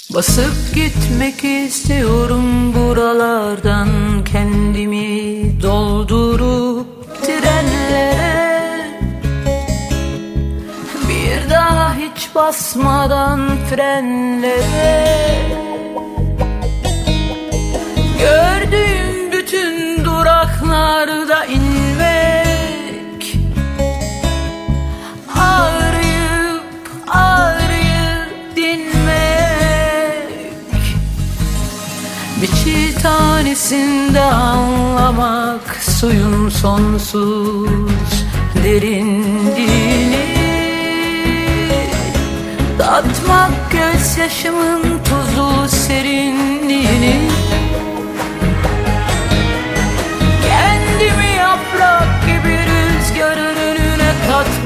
Basıp gitmek istiyorum buralardan, kendimi doldurup trenlere, bir daha hiç basmadan frenlere. Gördüğüm bütün duraklarda inmek, ağrıyıp ağrıyıp dinmek, bir çiğ tanesinde anlamak suyun sonsuz derinliğini, tatmak gözyaşımın tuzlu serinliğini, kendimi yaprak gibi rüzgarın önüne katmak.